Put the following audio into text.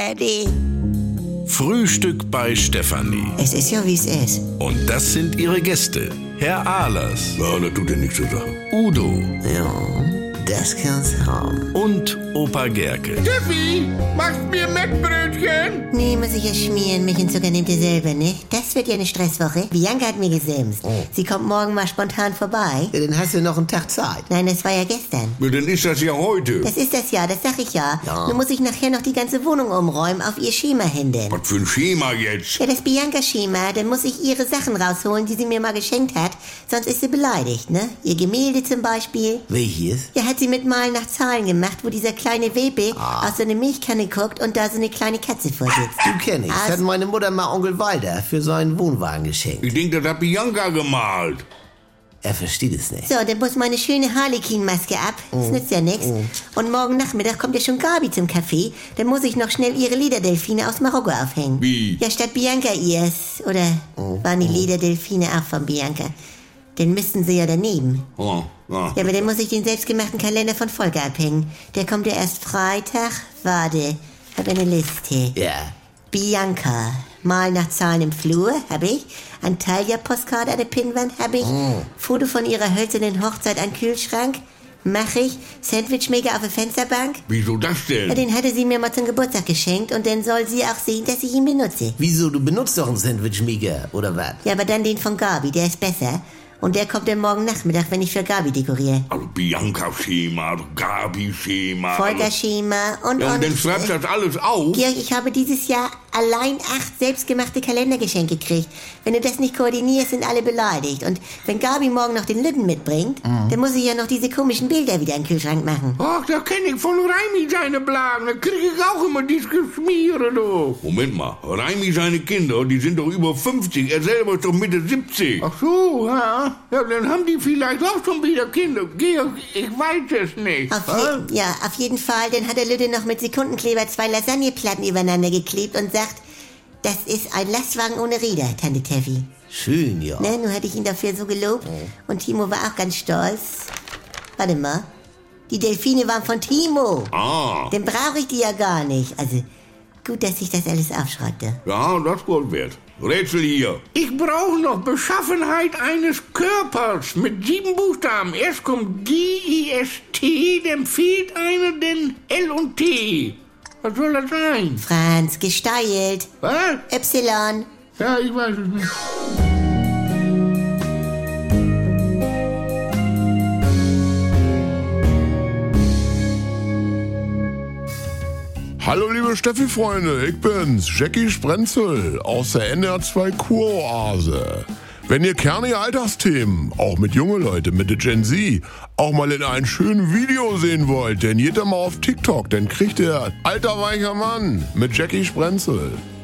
ARD. Frühstück bei Stefanie. Es ist ja, wie es ist. Und das sind ihre Gäste. Herr Ahlers. Ja, das tut ja nichts zur Sache. Udo. Ja, das kann's haben. Und Opa Gerke. Steffi, machst mir Mettbrötchen? Nee, muss ich ja schmieren. Milch und Zucker nehmt ihr selber, ne? Das wird ja eine Stresswoche. Bianca hat mir gesimst. Sie kommt morgen mal spontan vorbei. Ja, dann hast du noch einen Tag Zeit. Nein, das war ja gestern. Ja, dann ist das ja heute. Das ist das ja, das sag ich ja. Ja. Nun muss ich nachher noch die ganze Wohnung umräumen, auf ihr Schema hin denn. Was für ein Schema jetzt? Ja, das Bianca-Schema, dann muss ich ihre Sachen rausholen, die sie mir mal geschenkt hat. Sonst ist sie beleidigt, ne? Ihr Gemälde zum Beispiel. Welches? Ja, hat sie mit Malen nach Zahlen gemacht, wo dieser kleine Wepe aus so einer Milchkanne guckt und da so eine kleine Katze vorsitzt. Du kenn ich. Das hat meine Mutter mal Onkel Walter für seinen Wohnwagen geschenkt. Ich denke, das hat Bianca gemalt. Er versteht es nicht. So, dann muss meine schöne Harlequin-Maske ab. Das nützt ja nichts. Und morgen Nachmittag kommt ja schon Gabi zum Café. Dann muss ich noch schnell ihre Lederdelfine aus Marokko aufhängen. Wie? Ja, statt Bianca ihrs. Oder waren die Lederdelfine auch von Bianca? Dann müssten sie ja daneben. Oh, ja. Ja, aber dann muss ich den selbstgemachten Kalender von Volker abhängen. Der kommt ja erst Freitag. Warte, hab eine Liste. Ja. Bianca, Mal nach Zahlen im Flur, hab ich. Antalya-Postkarte an der Pinnwand, hab ich. Foto von ihrer hölzernen Hochzeit an Kühlschrank, mach ich. Sandwichmaker auf der Fensterbank. Wieso das Ja, denn? den hatte sie mir mal zum Geburtstag geschenkt und dann soll sie auch sehen, dass ich ihn benutze. Wieso, du benutzt doch einen Sandwich-Maker, oder was? Ja, aber dann den von Gabi, der ist besser. Und der kommt dann morgen Nachmittag, wenn ich für Gabi dekoriere. Also Bianca-Schema, Gabi-Schema. Volker-Schema und... Ja, und dann schreibst du das alles auf. Georg, ich habe dieses Jahr allein 8 selbstgemachte Kalendergeschenke gekriegt. Wenn du das nicht koordinierst, sind alle beleidigt. Und wenn Gabi morgen noch den Lütten mitbringt, dann muss ich ja noch diese komischen Bilder wieder in den Kühlschrank machen. Ach, da kenn ich von Raimi seine Blagen. Da krieg ich auch immer dieses Geschmiere, du. Moment mal, Raimi seine Kinder, die sind doch über 50. Er selber ist doch Mitte 70. Ach so, ja. Ja, dann haben die vielleicht auch schon wieder Kinder. Georg, ich weiß es nicht. Auf jeden Fall. Dann hat der Lütte noch mit Sekundenkleber 2 Lasagneplatten übereinander geklebt und sagt, das ist ein Lastwagen ohne Räder, Tante Teffi. Schön, ja. Ne, nun hätte ich ihn dafür so gelobt. Und Timo war auch ganz stolz. Warte mal. Die Delfine waren von Timo. Ah, Den brauche ich die ja gar nicht. Also, gut, dass ich das alles aufschreibe. ja, das ist Gold wert. Rätsel hier. Ich brauche noch Beschaffenheit eines Körpers mit 7 Buchstaben. Erst kommt G-I-S-T, dann fehlt einer, dann L und T. Was soll das sein? Franz, gesteilt. Was? Y. Ja, ich weiß es nicht. Hallo liebe Steffi-Freunde, ich bin's, Jackie Sprenzel aus der NR2 Kuroase. Wenn ihr kernige Alltagsthemen, auch mit junge Leute, mit der Gen Z, auch mal in einem schönen Video sehen wollt, dann geht ihr mal auf TikTok, dann kriegt ihr Alter weicher Mann mit Jackie Sprenzel.